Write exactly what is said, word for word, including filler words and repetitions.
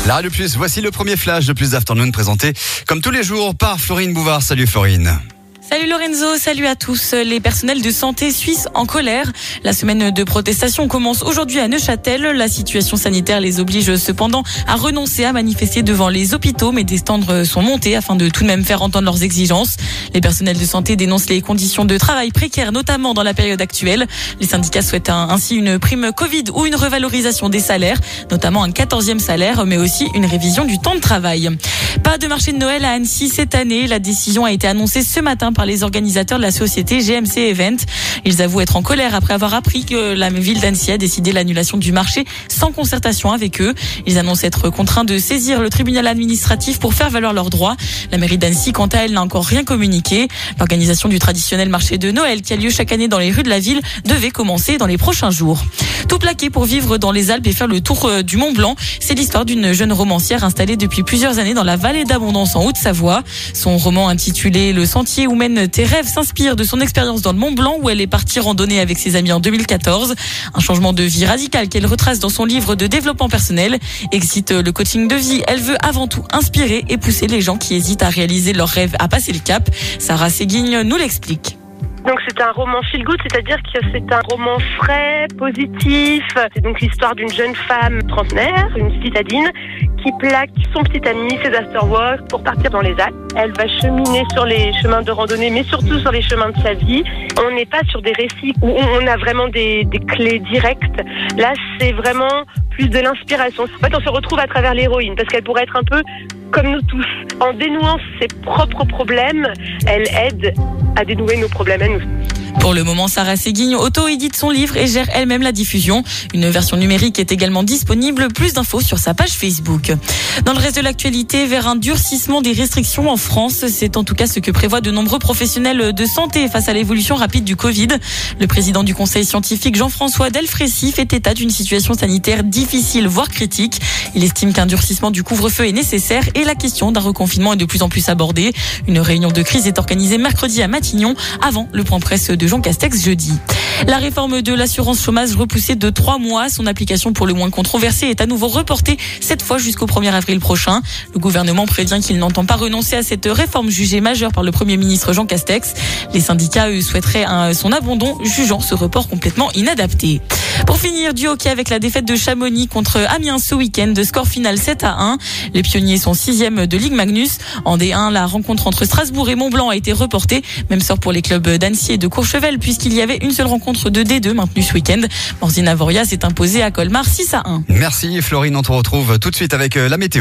La Radio Plus, voici le premier flash de Plus d'Afternoon présenté comme tous les jours par Florine Bouvard. Salut Florine. Salut Lorenzo, salut à tous. Les personnels de santé suisses en colère. La semaine de protestation commence aujourd'hui à Neuchâtel. La situation sanitaire les oblige cependant à renoncer à manifester devant les hôpitaux, mais des stands sont montés afin de tout de même faire entendre leurs exigences. Les personnels de santé dénoncent les conditions de travail précaires, notamment dans la période actuelle. Les syndicats souhaitent ainsi une prime Covid ou une revalorisation des salaires, notamment un quatorzième salaire, mais aussi une révision du temps de travail. Pas de marché de Noël à Annecy cette année. La décision a été annoncée ce matin par les organisateurs de la société G M C Event. Ils avouent être en colère après avoir appris que la ville d'Annecy a décidé l'annulation du marché sans concertation avec eux. Ils annoncent être contraints de saisir le tribunal administratif pour faire valoir leurs droits. La mairie d'Annecy, quant à elle, n'a encore rien communiqué. L'organisation du traditionnel marché de Noël qui a lieu chaque année dans les rues de la ville devait commencer dans les prochains jours. Tout plaqué pour vivre dans les Alpes et faire le tour du Mont Blanc. C'est l'histoire d'une jeune romancière installée depuis plusieurs années dans la vallée d'Abondance en Haute-Savoie. Son roman intitulé Le sentier où mènent tes rêves s'inspire de son expérience dans le Mont Blanc où elle est partie randonner avec ses amis en deux mille quatorze. Un changement de vie radical qu'elle retrace dans son livre de développement personnel. Excite le coaching de vie, elle veut avant tout inspirer et pousser les gens qui hésitent à réaliser leurs rêves à passer le cap. Sarah Séguigne nous l'explique. Donc c'est un roman feel good, c'est-à-dire que c'est un roman frais, positif. C'est donc l'histoire d'une jeune femme trentenaire, une citadine, qui plaque son petit ami, ses afterworks, pour partir dans les Alpes. Elle va cheminer sur les chemins de randonnée, mais surtout sur les chemins de sa vie. On n'est pas sur des récits où on a vraiment des, des clés directes. Là, c'est vraiment plus de l'inspiration. En fait, on se retrouve à travers l'héroïne, parce qu'elle pourrait être un peu comme nous tous. En dénouant ses propres problèmes, elle aide à dénouer nos problèmes à nous. Pour le moment, Sarah Séguigne auto-édite son livre et gère elle-même la diffusion. Une version numérique est également disponible. Plus d'infos sur sa page Facebook. Dans le reste de l'actualité, vers un durcissement des restrictions en France, c'est en tout cas ce que prévoient de nombreux professionnels de santé face à l'évolution rapide du Covid. Le président du conseil scientifique Jean-François Delfrécy fait état d'une situation sanitaire difficile, voire critique. Il estime qu'un durcissement du couvre-feu est nécessaire et la question d'un reconfinement est de plus en plus abordée. Une réunion de crise est organisée mercredi à Matignon avant le point presse de Jean Castex jeudi. La réforme de l'assurance chômage repoussée de trois mois. Son application pour le moins controversée est à nouveau reportée, cette fois jusqu'au premier avril prochain. Le gouvernement prévient qu'il n'entend pas renoncer à cette réforme jugée majeure par le Premier ministre Jean Castex. Les syndicats, eux, souhaiteraient un, son abandon, jugeant ce report complètement inadapté. Pour finir, du hockey avec la défaite de Chamonix contre Amiens ce week-end, de score final sept à un. Les pionniers sont sixième de Ligue Magnus. En D un, la rencontre entre Strasbourg et Mont-Blanc a été reportée. Même sort pour les clubs d'Annecy et de Courchevel, puisqu'il y avait une seule rencontre de D deux maintenue ce week-end. Morzine Avoria s'est imposée à Colmar six à un. Merci Florine, on te retrouve tout de suite avec la météo.